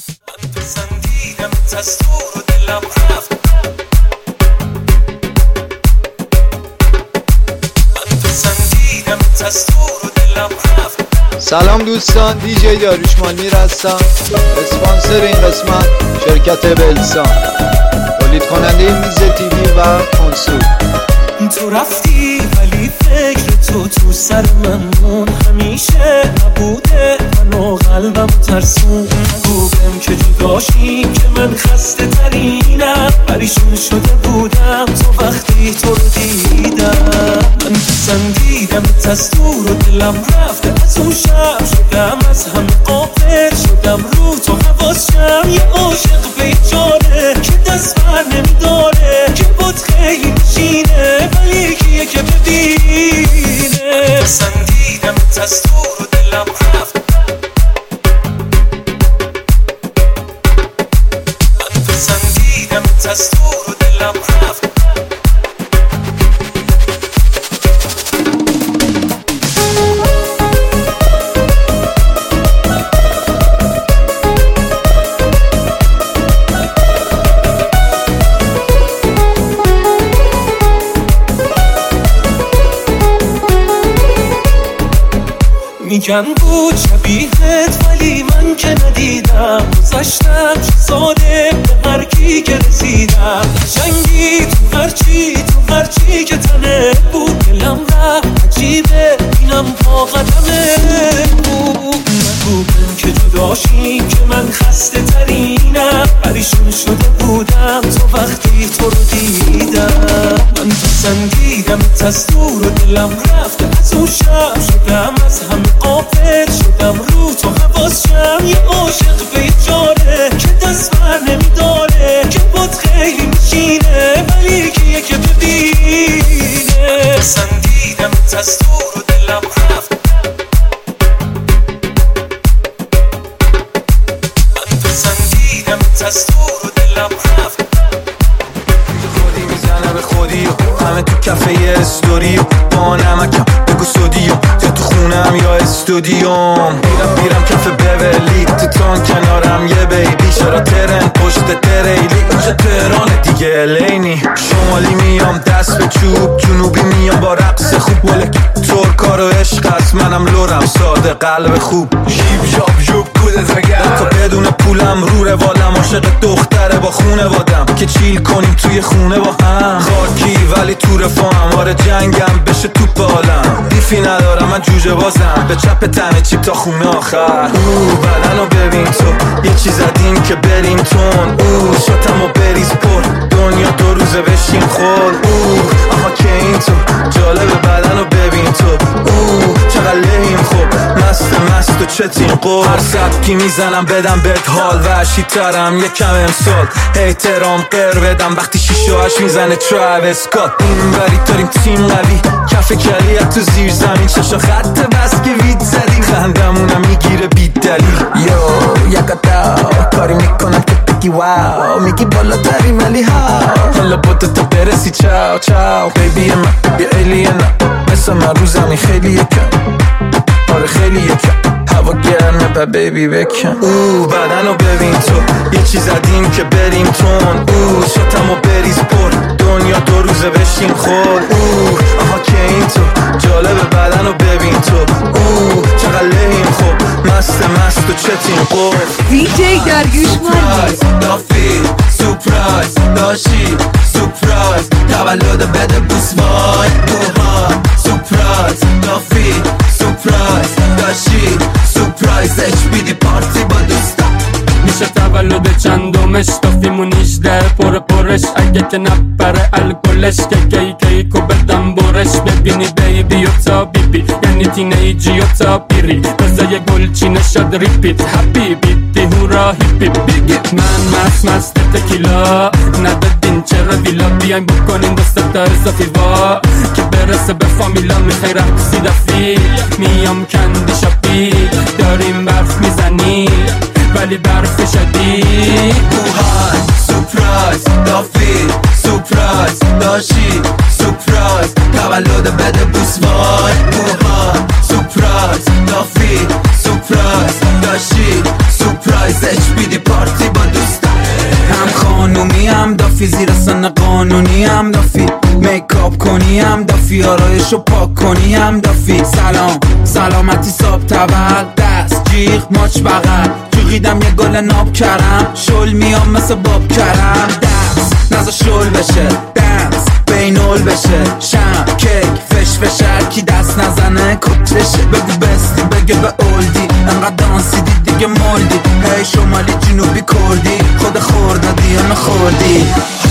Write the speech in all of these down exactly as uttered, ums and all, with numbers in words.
من پسندیدم از تو رو دلم رفت، من پسندیدم از تو رو دلم رفت. سلام دوستان، دیجی داریوش مانیر هستم. اسپانسر این قسمت شرکت بلسان، تولید کننده میز تیوی و کنسول. تو رفتی ولی فکر تو تو سر من مون، همیشه نبوده من و قلبم ترسون. نگو بهم که جداشیم که من خسته ترینم، پریشون شده بودم تو وقتی تو رو دیدم. من پسندیدم از تو رو دلم رفته، از اون شب شدم از همه غافل شدم، رو تو حواسم یه عاشق بیچاره که دست بر نمیداره، که بود خیلی نشینه ولی کیه که ببینه. پسندیدم از تو رو دلم رفت، من پسندیدم از تو رو دلم رفت. میگن بود شبیهت ولی من که ندیدم، گذاشتم چه ساده به هر کی که رسیدم. قشنگی تو هرچی تو هرچی که تنه بود، دلم رفت عجیبه اینم پا قدمه بود. نگو بهم که جداشیم که من خسته ترینم، پریشون شده بودم تو وقتی تو رو دیدم. من پسندیدم از تو رو دلم رفته، از اون شب شدم از همه غافل شدم، رو تو حواسم یه عاشق بیچاره که دست بر نمیداره، که بود خیلی میشینه ولی کیه که ببینه. پسندیدم از تو رو دلم رفت، من پسندیدم از تو رو دلم رفت. خودی میزنه به خودی و همه تو کفه استوری و با نمکم بگو سودی و یا تو خونم یا استودیوم. میرم میرم کف بولی تو تون کنارم یه بیبی، چرا ترن پشت تریلی اونجا تهران دیگه الینی. شمالی میام دست به چوب، جنوبی میام با رقص خوب، ولک ترکا و عشق است منم لورم ساده قلب خوب. شیب شاب جوب کودت بگم تا بدون پولم رو روالم، عاشق دختره با خونه وادم که چیل کنیم توی خونه با هم. خاکی ولی تو رفاهم، آره جنگم بشه توپ عالم. بیفی ندارم من جوجه بازم، به چپ تنه چیپ تا خونه آخر. او بدنو ببین تو یه چیز زدیم که بریم تون، او شاتمو بریز پر دنیا دو روزه بشیم خور. او آها که این تو جالبه بدنو ببین تو، او چقدر لحیم خوب مست مست و چتین قول. هر سبکی میزنم بدم بهت حال وحشی ترم یکم امسال، احترام قر بدم وقتی شیشه هاش میزنه تراویس اسکات. این بری داریم تیم قوی کف کلیت تو زیر زمین، چشا خط بس که وید زدیم خندمونم میگیره بی دلیل. یو یکتا کاری میکنم که بگی واو، میگی بالا تری ولی ها حالا بوده تا برسی چاو چاو. بیبی من بی ایلینا مثل من رو زمین خیلی یکم، آره خیلی یکم هوا گرمه با بیبی بکن. او بدنو ببین تو یه چیز زدیم که بریم تون، او شاتمو بریز پر دنیا دو روزه بشیم خور. او آها که این تو جالبه بدنو ببین تو، او چقدر لحیم خوب مست مست و چتین قول. دیجی داریوش مانیر دافی سپرایز داشی سپرایز تولد بده بوس وای اوها. سپرایز دافی سپرایز داشی سپرایز اچ بی دی پارتی با دوستا. میشه تولد چندمش دافیمون هجده پر پرش، اگه که نپره الکلش که کی کیکو بدم برش. ببینی بیبی و تا بیبی یعنی تینیجی و تا پیری، بزای گلچینه شد ریپیت هپی بیتی هورا هیپی بیگیت. من مست مست تکیلا ندادین چرا ویلا، بیایم بکنین دست تا اضافی وا که برسه به فامیلا. میخوای رقصی دفی میام کندی شاپی، داریم برف میزنی ولی برف شدید. اوهای سپرایز دافی سپرایز داشی سپرایز تولد بده بوس وای اوها. سپرایز دافی سپرایز داشی سپرایز اچ بی دی پارتی دافی، زیر سن قانونی هم دافی، میکاپ کنی هم دافی، آرایشو پاک کنی هم دافی. سلام سلامتی صاحب تول، دست جیغ ماچ بغل، جوغیدم یه گل ناب کرم، شل میام مثل باب کرم. دست نزا شل بشه، دنس بینول بشه، شم کیک فش فشر کی دست نزنه کتشه. بگو بستی بگه به اولدی، انقدر دانسیدی دیگه مولدی. هی شمالی جنوبی کردی، خود خوردادی یا نخوردی.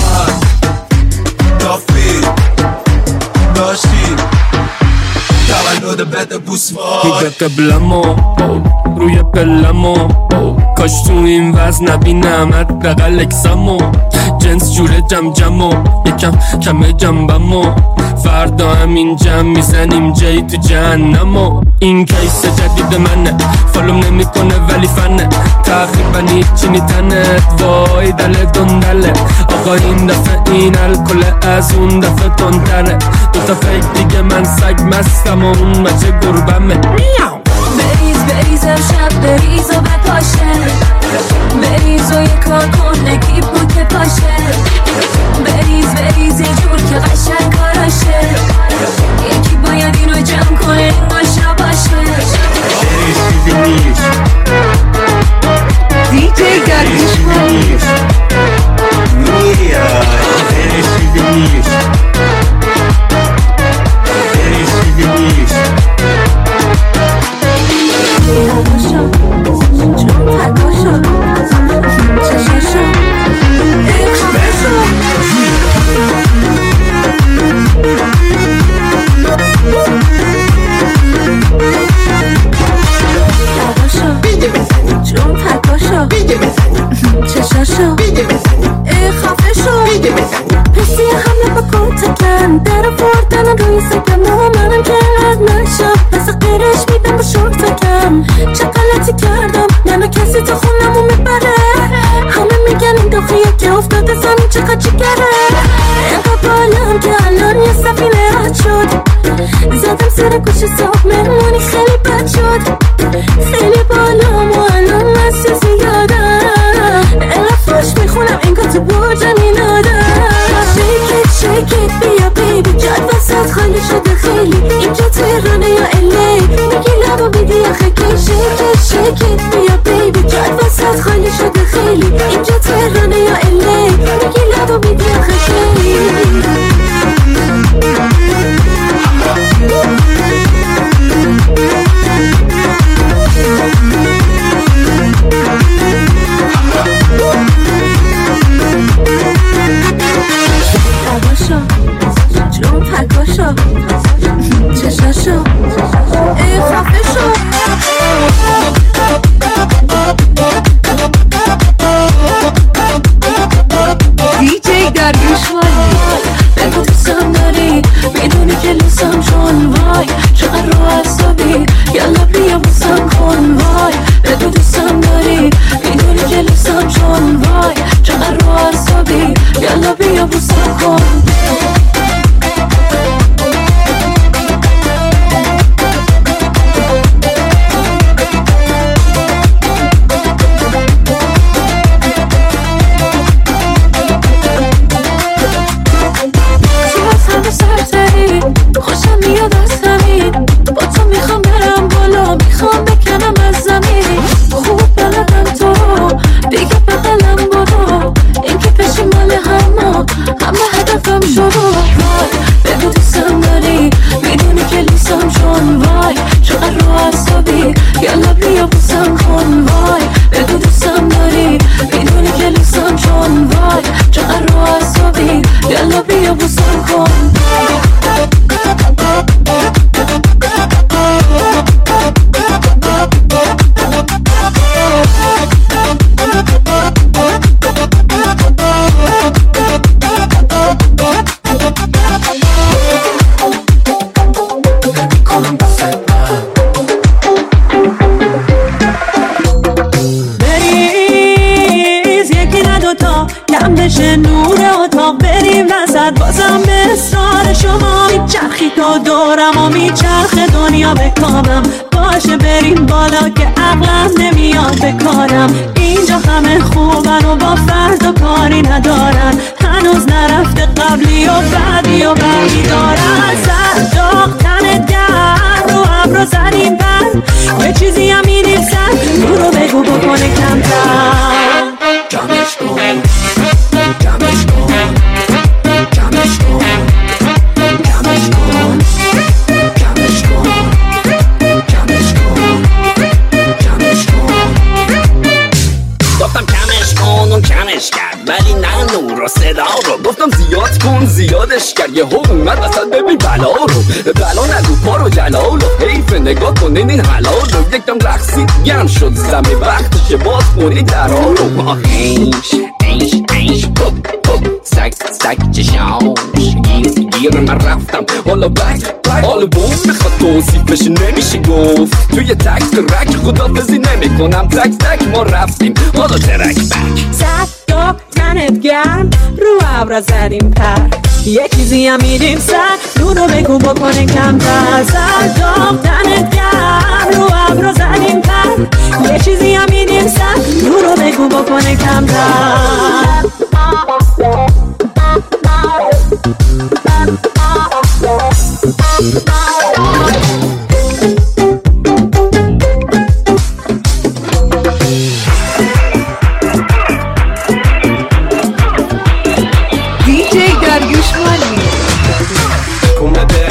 دافی داشتی تولد بده بوسوار هیده قبلمو روی پلمو، کاش تو این وزن نبینمت بغل اکسمو. جنس جوره جم جمو، یکم کمه جنبمو، فردا همین جمع میزنیم جایی تو جهنمو. این کیس جدید منه، فالوم نمی کنه ولی فنه، تقریبا هیچی نیتنه، وای دل دندله. آقا این دفعه این الکل از اون دفعه تندره، دوتا فیک دیگه من سگ مستم و اون مچه گربمه. بریز بریز امشب بریز و بپاشه، بریز و یه کار کن نگی بود که پاشه. بریز بریز یه جور که قشنگ کاراشه، یکی باید اینو جمع کنه این باشه باشه. بریز چیزی نیست، دیجی داریوش مالی. بریز چیزی نیست، بریز چیزی نیست. تکاشو جون تکاشو چشاشو اکشاشو. جون تکاشو چشاشو ای خفه شو. پسی همه با کنتکن در بردن روی سکم و منم که رد نشم، پس قیرش میدم با شورتکم. چه غلطی کردم منو کسی تو خونمو میبره، همه میگن این داخلیه که افتاده زمین چقدر جگره. اینقدر بالم که الان یه سفینه رد شد، زدم سر گوش صاحب مهمونی خیلی بد شد. خیلی بالام و الان مسیح زیادم، الافاش میخونم انگار تو برجم اینادم. Shake it, shake it, بیا بیبی جاد وسط خالی شده خیلی، اینجا تهرانه یا الی میگی لبا بیدی آخه کی. Shake it, shake it, بیا بیبی جاد وسط خالی شده خیلی، اینجا تهرانه یا الی میگی لبا بیدی آخه کی. تکاشو جون تکاشو چشاشو ای خفه شو. دیجی داریوش مالی. بگو دوستم داری، میدونی که لوسم چون وای چقدر رو اعصابی، یالا بیا بوسم کن وای. بگو دوستم داری، میدونی که لوسم چون وای چقدر رو اعصابی، یالا بیا بوسم کن. خوشم میاد از زمین، با تو میخوام برم بالا، میخوام بکنم از زمین. خوب بلدم تو دیگه بغلم برو، این که پیشی مال همه همه هدفم شروع. بگو دوستم داری، میدونی که لیسم چون وای چقدر رو اعصابی، یالا بیا بوسم کن وای. بگو دوستم داری، میدونی که لیسم چون وای چقدر رو اعصابی، یالا بیا بوسم کن. بریز یکی نه دوتا کم بشه نور اتاق، بریم وسط بازم به اصرار شما میچرخی تو دورم و میچرخ دنیا به کامم. باشه بریم بالا که عقلم نمیاد به کارم، اینجا همه خوبن و با فرد و کاری ندارن. هنوز نرفته قبلی و بعدی و بعدی دارن سر داغ تنت گرم رو ابرو زدیم بر یه چیزی هم میدیم سر رو رو بگو بکنه کمتر جمعش کن جمعش کن جمعش کن جمعش کن جمعش کن جمعش کن جمعش کن گفتم کمش کن اون کمش کرد ولی نه نور و صدا رو گفتم زیاد کن زیادش کرد یه هم اومد اصلا ببین بلا رو بلا نگو پا رو جلال و حیف نگاه کنین این حلال رو یکم رقصید گرم شد زمین وقتشه باز کنی درها رو ما اینش اینش اینش پوپ پوپ سک سک چشاش گیر گیر من رفتم حالا بک حالا بوم میخواد توصیفش نمیشه گفت توی تک ترک خدافزی نمی کنم تک تک ما رفتیم حالا ترک بک سر داغ تنت گرم رو ابرا زدیم پر یه چیزی هم میدیم سر رو رو بگو بکنه کمتر سر داغ تنت گرم رو ابرا زدیم پر یه چیزی هم میدیم سر رو رو بگو بکنه کمتر دیجی داریوش مانی تکون بده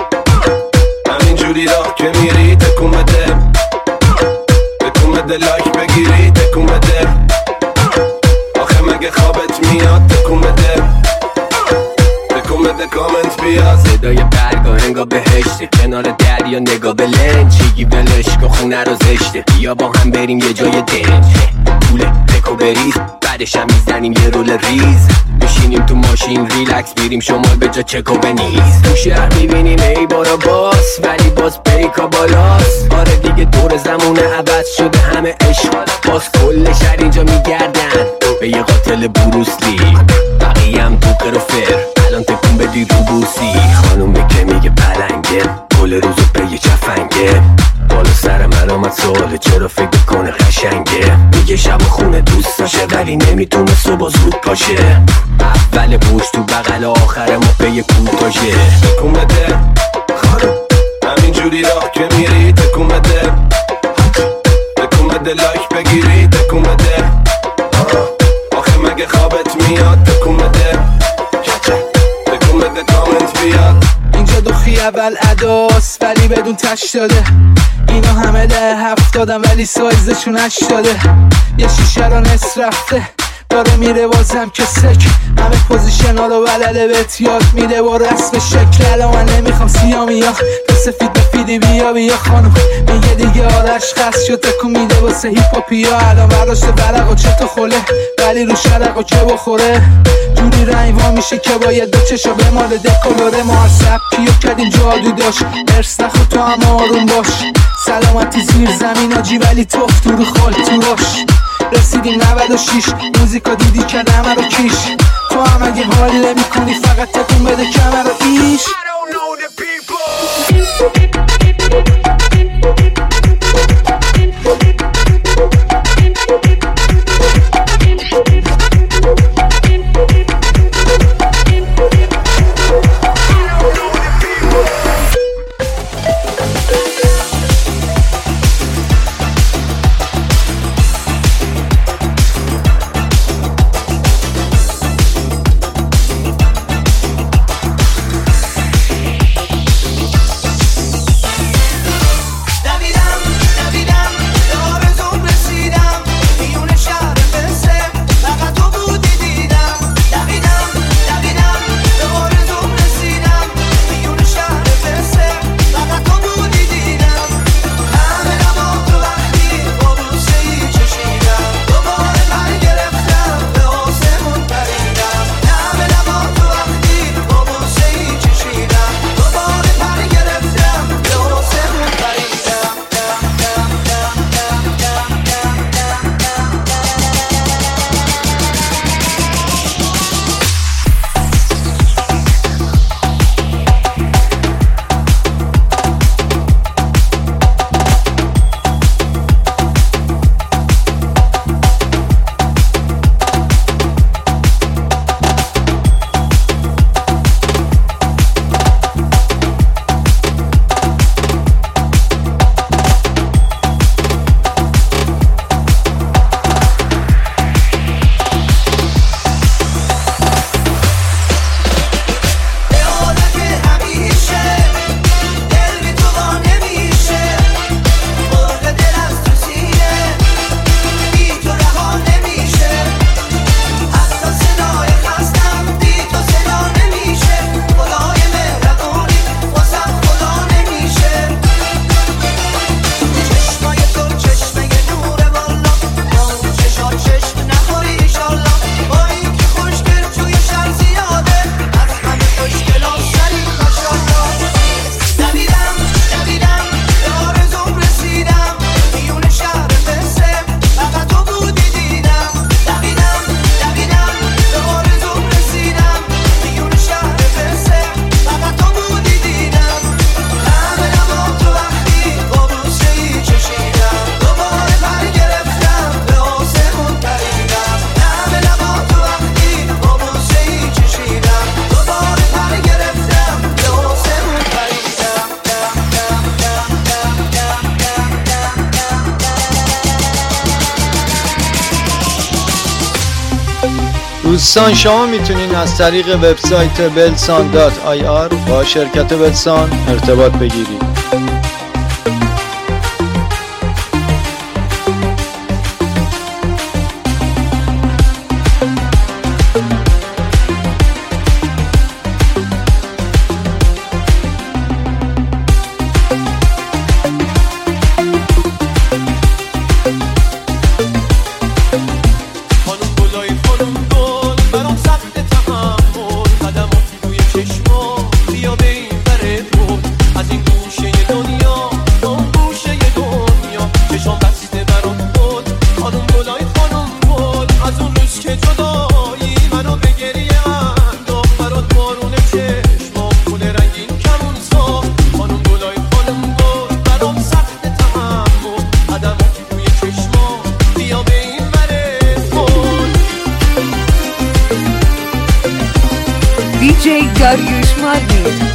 همینجوری راه که میری تکون بده تکون بده لایک بگیری تکون بده آخه مگه خوابت میاد تکون بده تکون بده کامنت بیاد صدای برگا انگا بهشته کنار دریا نگاه به لنج چیگی ولش کن خونه رو زشته بیا با هم بریم یه جای دنج پول تکو بریز بعدش هم میزنیم یه رول ریز بشینیم تو ماشین ریلکس بیریم شمال به جا چکو بنیز تو شهر میبینیم ای بارا باس ولی باز بیکا بالاس آره دیگه دور زمونه عوض شده همه عشق باز کل شهر اینجا میگردن به یه قاتل بروسلی بقیه هم توقر و فر الان تکون بدی رو بوسی خانومه که میگه پلنگه کل روزو به یه چفنگه بالا سر من آمد سواله چرا فکر کنه قشنگه میگه شب خونه دوست داشه ولی نمیتونه صبح زود پاشه اول بوش تو بغل آخر ما به یه کوتاشه تکون بده خانم همینجوری راه که میری تکون بده تکون بده لایک بگیری تکون بده آخه مگه خوابت میاد تکون بده تکون بده کامنت بیاد اینجا دوخی اول اداست ولی بدون تش داده اینا همه ده هفت دادم ولی سایزشون اش داده یه شیشه رو نصف رفته داره میره بازم که سک همه پوزیشن ها رو بلده بهت یاد میده با رسم شکل الان من نمیخوام سیامی ها تو سفید بفیدی بیا بیا خانم میگه دیگه آرش خست شد تکون میده واسه هیپاپی ها الان برداشته برق و چت و خله ولی رو شرق و چه بخوره جوری رنگ وا میشه که باید دو چشا به مال دکولوره ما هر سبکیو کردیم جادو داشت ارس نخو تو هم آروم باش سلامتی زیر زمین آجی ولی توف تو رو خال تو راش رسیدیم نود و شیش موزیکا دیدی که همه رو کیش تو هم اگه حالی نمی کنی فقط تکون بده کمر رو ایش دوستان شما میتونین از طریق وبسایت بلسان دات آی آر با شرکت بلسان ارتباط بگیرید. دیجی داریوش مانی.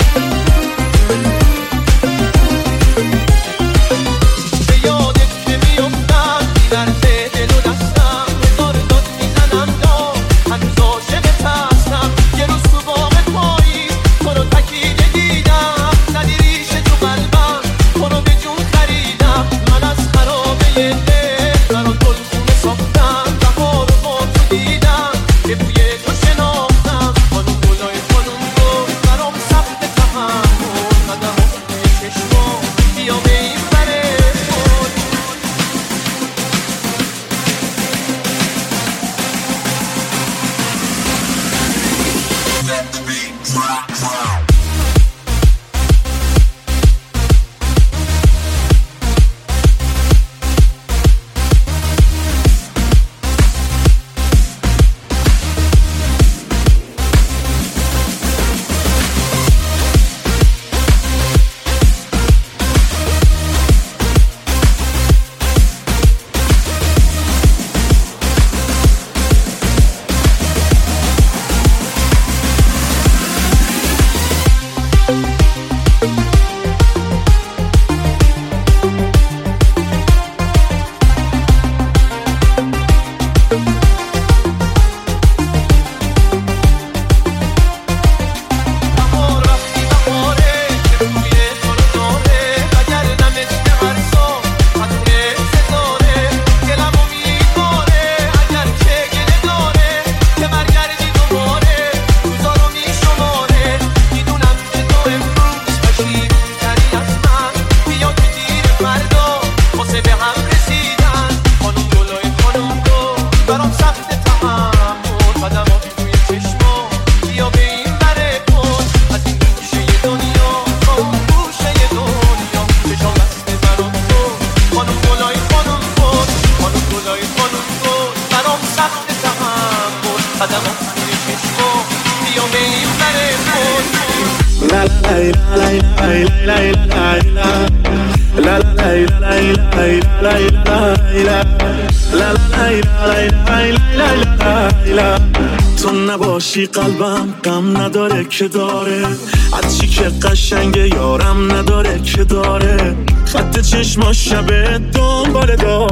تو نباشی قلبم غم نداره که داره، از چی که قشنگه یارم نداره که داره، خط چشما شبه دنباله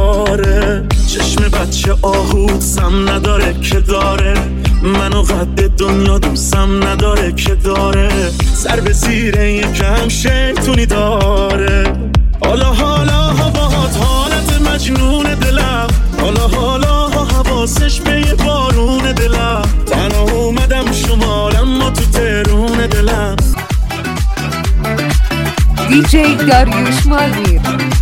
داره، چشم بچه آهود سم نداره که داره، منو قد دنیا دوستم نداره که داره، سر به زیر یکم شیطونی داره. حالا حالا هوات حالت مجنون دلم، حالا حالا حواسش به یه بارون دلم، تنها اومدم شمالم ما تو ترون دلم. دیجی داریوش مانی.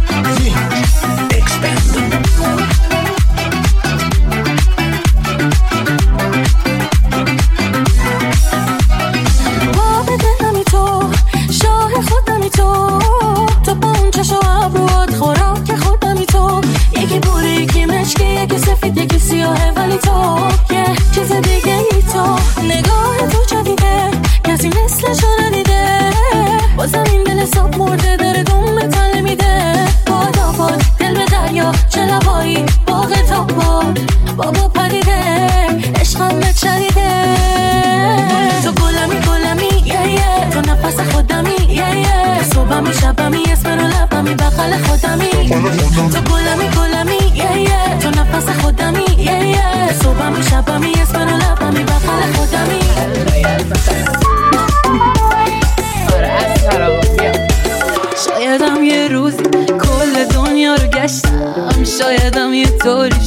یکی سیاهه ولی تو یه چیز دیگه ای تو، نگاه تو جدیده کسی مثلشو ندیده، بازم این دل حساب مرده داره دوم تله میده، باد آباد دل به دریا چه لبایی باغ تا باد بابا پریده عشقم بچریده، تو گلمی گلمی یه یه تو نفس خودمی یه یه صبحمی شبمی اسم رو لبمی بغل خودمی، تو گلمی گلمی یه یه تو نفس خودمی یه یه صبحمی شبمی اسم رو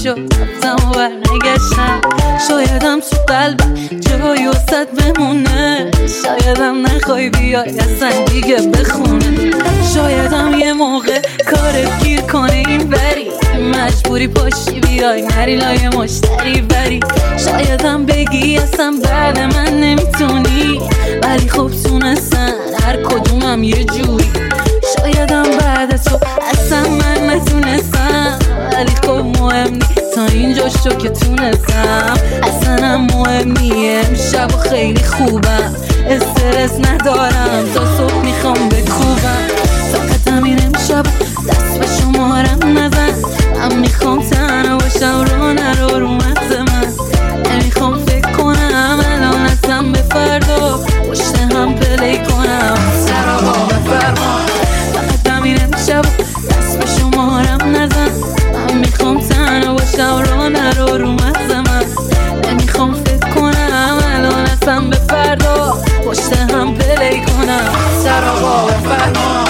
شد رفتم و برنگشتم. شایدم تو قلب جایی وسط بمونه، شایدم نخوای بیای اصلا دیگه بخونه. شایدم یه موقع کارت گیر کنه این بری، مجبوری پاشی بیای نری لای مشتری بری. شایدم بگی اصلا بعد من نمیتونی، ولی خب تونستن هر کدومم یه جوری. شایدم بعد تو اصلا من نتونستم، ولی خب مهم نیست تا اینجا شو که تونستم. اصلا هم مهم نیه امشب و خیلی خوبم، استرس ندارم تا صبح میخوام بکوبم. فقط همین امشب دست به شمارم نزن، من میخوام تنها باشم رو نرو رو مغز من. نمیخوام فکر کنم الان اصلا به فردا پشت هم پلی کنم سرابا بفرما. فقط همین امشب دست به شمارم نزن، من میخوام تنها باشم رو نرو رو مغز من. نمیخوام فکر کنم الان اصلا به فردا پشت هم پلی کنم سرابا بفرما.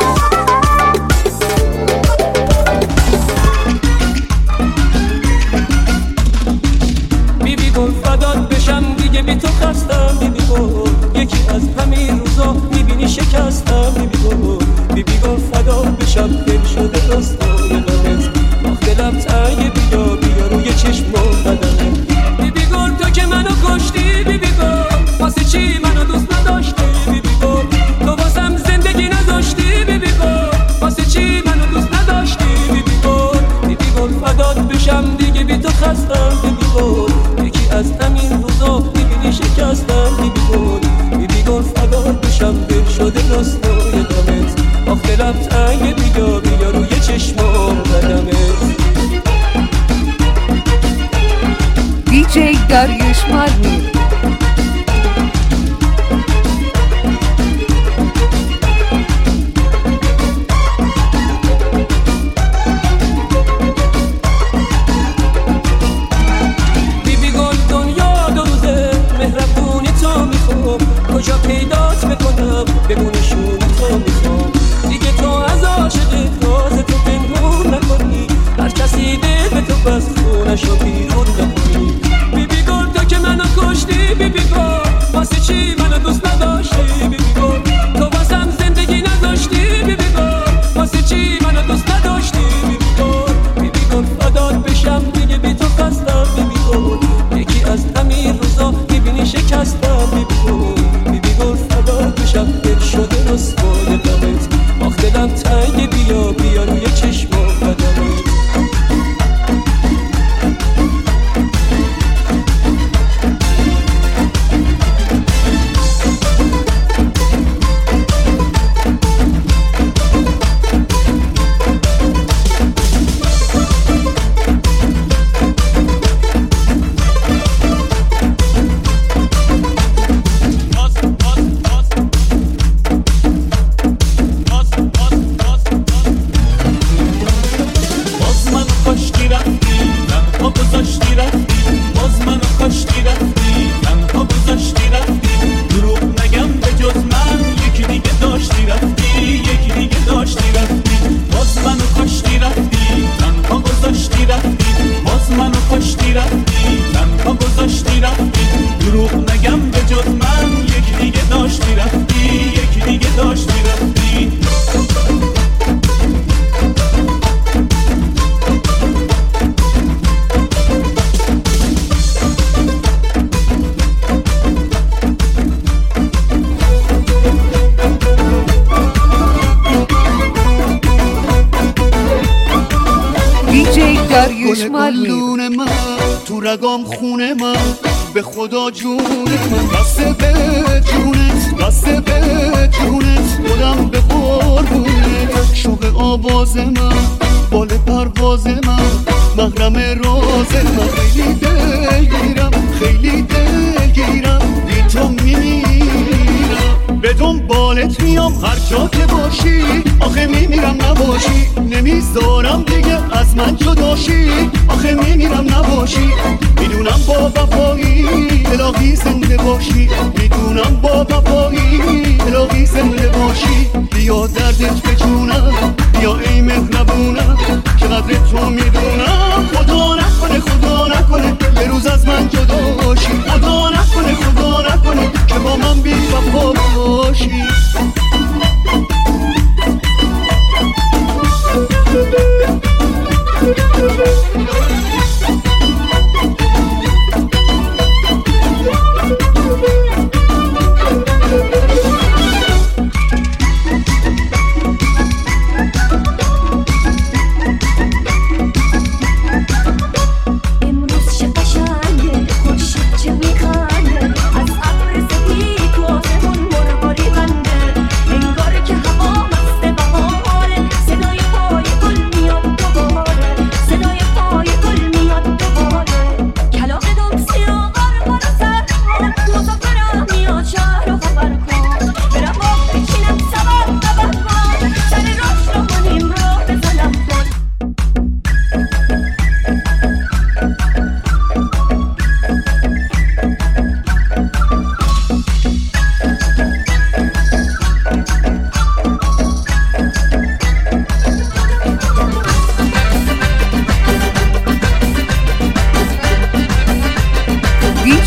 دیگه بی تو خستم بیبی گل، یکی از همین روزا میبینی شکستم بیبی گل. بیبی گل فدا بشم دل شده راستای غمت، آخ دلم تنگ بیا بیا روی چشم و بدنت. بیبی گل تو که منو کشتی بیبی گل، واسه چی منو دوست نداشتی بیبی گل؟ تو واسم زندگی نداشتی بیبی گل، واسه چی منو دوست نداشتی بیبی گل؟ بیبی گل فدات بشم دیگه بی تو خستم بیبی گل، یکی از همین روزا میبینی شکستم بیبی گل. بیبی گل فدات بشم دل شده راستای غمت، آخ دلم تنگ بیا بیا روی چشمام قدمت. دیجی داریوش مالمیر. کجا پیدات بکنم بمونشون تو میخوام، دیگه تو از عاشق راز تو پنهون نکنی، هر کسی دل به تو بس خونشو بیرون نکنی. بیبی گل تو که منو کشتی بیبی گل، واسه چی منو دوست نداشتی بیبی گل؟ تو واسم زندگی نداشتی بیبی گل، واسه چی منو دوست نداشتی بیبی گل؟ بیبی گل فدات بشم دیگه بی تو خستم بیبی گل، یکی از همین روزا میبینی شکستم بیبی گل. گل فدات بشم دل شده رسوای غمت، آخ دلم تنگ بیا بیا روی چشم و قدمت. گلدون من تو رگام خونه من، به خدا جون من بسته به جونت، بسته به جونت، خودم به قربونت. شوق آواز من، بال پرواز من، محرم راز من. خیلی دلگیرم، خیلی دلگیرم، بی تو میمیرم، به دنبالت میام هر جا که باشی. آخه میمیرم نباشی، نمیذارم دیگه از من جداشی. آخه میمیرم نباشی، میدونم با وفایی الهی زنده باشی. میدونم با وفایی الهی زنده باشی. بیا دردت به جونم، بیا ای مهربونم، چقدر تو میدونم خدا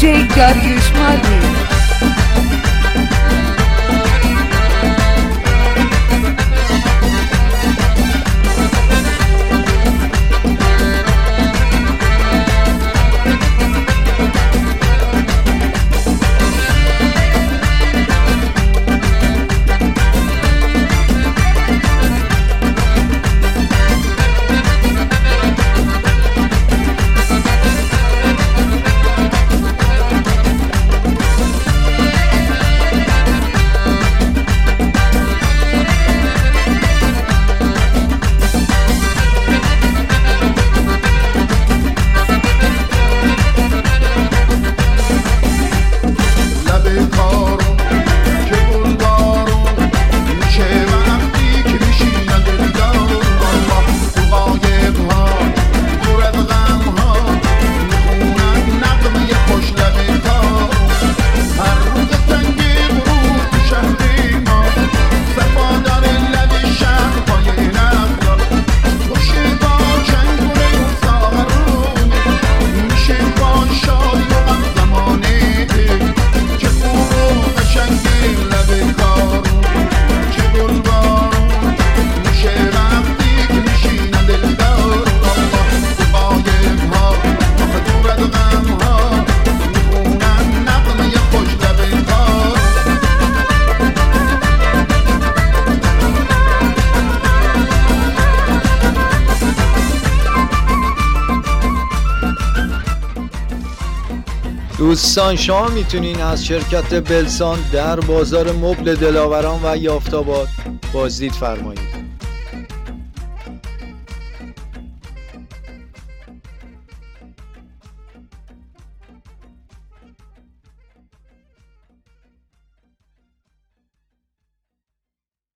جی داریوش مارمیر. دوستان شما میتونین از شرکت بلسان در بازار مبل دلاوران و یافت‌آباد بازدید فرمایید.